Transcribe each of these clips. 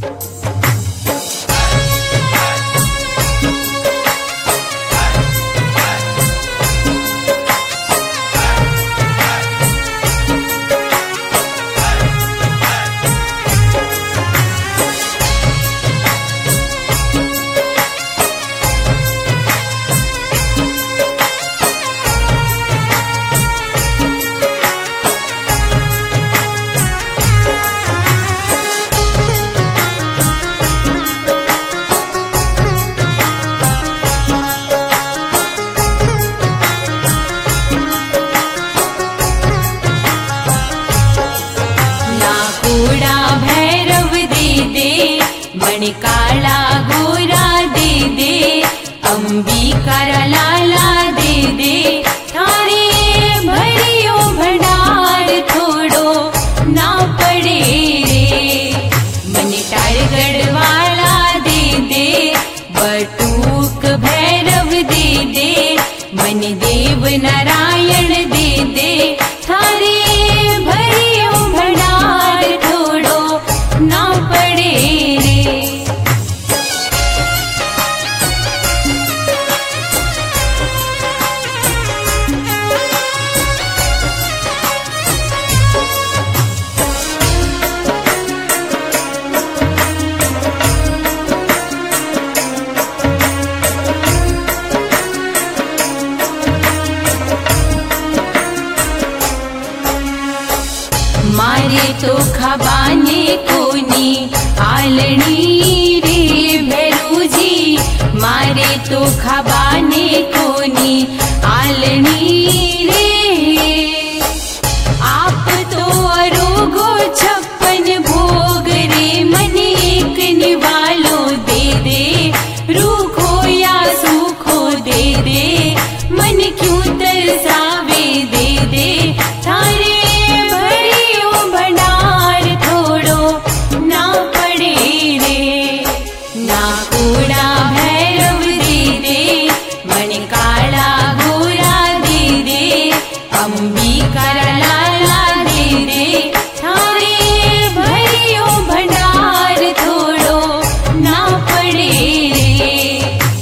काला गोरा दे दे, अंबिका लाला दे दे, थारे भरियो भंडार थोड़ो ना पड़े रे। मन टारगढ़ वाला दे दे, बटूक भैरव दे दे, मन देव नारायण दे दे, थारे भरियो भंडार थोड़ो ना पड़े रे। मारे तो खबाने कोनी आलनी रे भैरूजी, मारे तो खबाने कोनी आलनी रे। आप तो अरोगो 56 भोग रे, मन एक निवालो दे दे, रूखो या सूखो दे दे, मन क्यों तरसावे दे दे, थारे अंबिका लाला दे दे, थारे भरियो भंडार थोड़ो ना पड़े रे।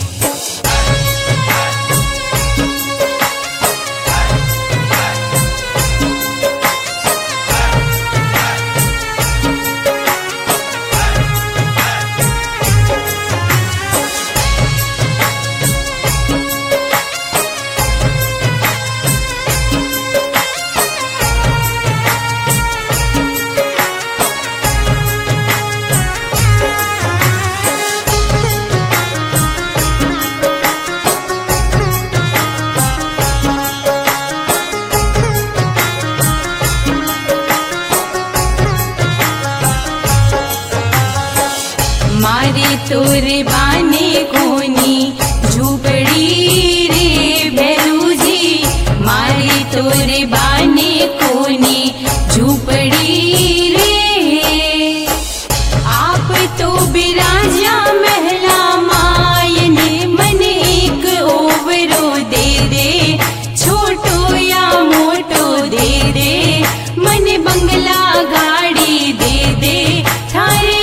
मारे तोरे बाने कोनी झूपड़ी रे भैरूजी, मारे तोरे बाने कोनी झूपड़ी रे। आप तो बिराजा महला मायन, मन एक ओवरो दे दे, छोटो या मोटो दे दे, मन बंगला गाड़ी दे दे, थारे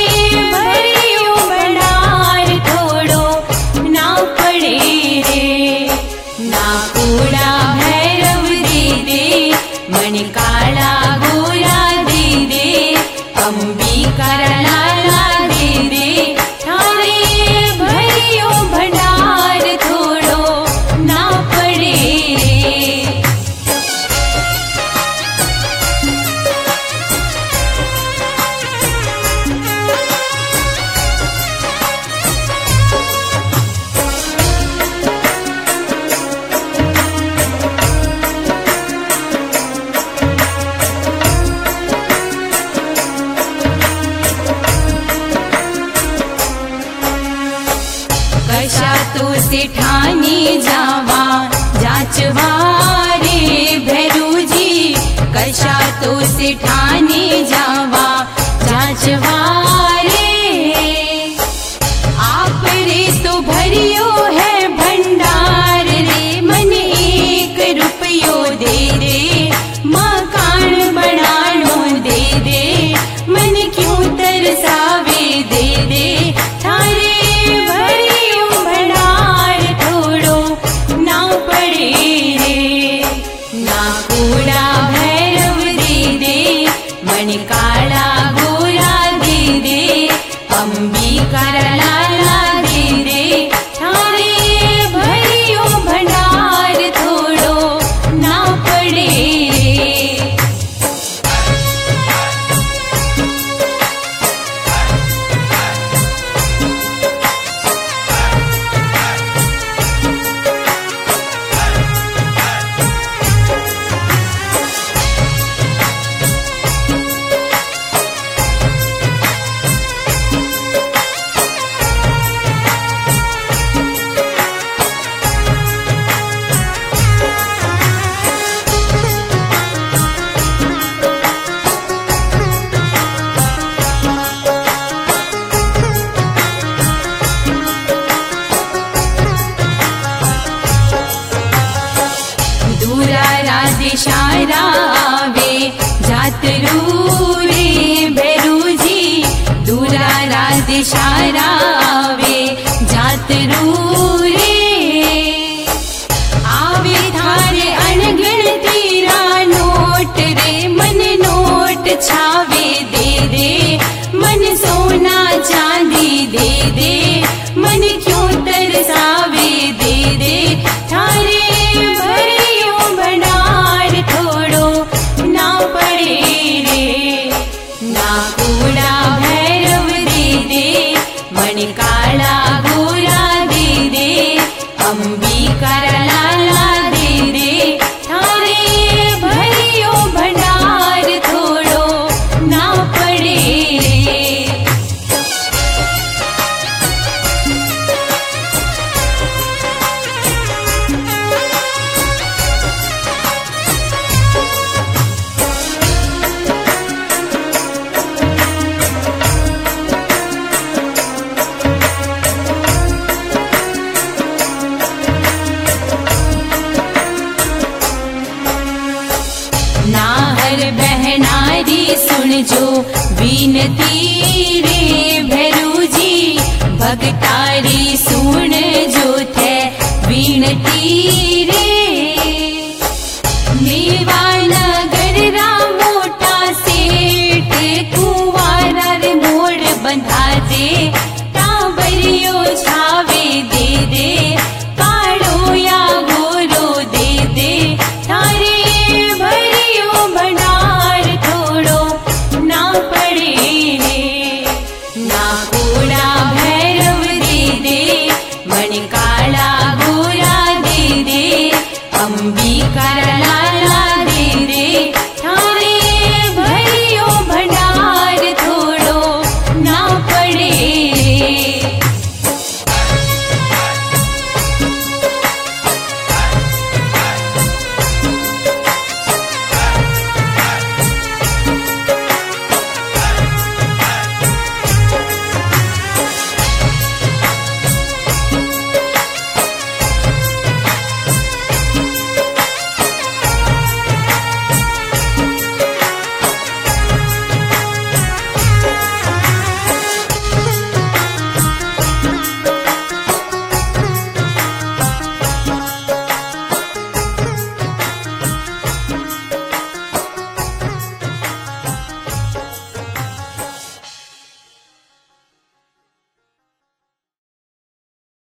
काला गोरा दे दे, अंबिका लाला दे दे, थारे भरियो भंडार थोड़ो ना पड़े रे। कशा तो सेठानी जावा जाचवा रे भैरूजी, कशा तो सेठानी जावा जाचवा रे। आप रे तो भरियो है भंडार रे, मन 1 रुपयो दे दे, मकान बनानो दे दे, मन क्यों तरसावे दे दिशारा आवे जातरू रे आवे थारे अनगिनती रा नोट रे मन नोट छावे दे दे मन सोना चांदी दे दे मन क्यों तरसावे दे दे थारे भरियो भंडार थोड़ो ना पड़े रे ना कूड़ा भैरव दे दे मणि काला गोरा दे दे अंबिका लाला दे दे थारे भरियो भंडार थोड़ो ना पड़े रे नाहर बहनारी सुन जो विनती रे भैरू जी भगतारी सुन जो थे विनती रे मेवा नगर रा मोटा सेठ कुंवारा रे मोड़ बंधा दे टाबरियो छावे दे दे काड़ो या गोरो दे दे थारे भरियो भंडार थोड़ो ना पड़े रे ना कूड़ा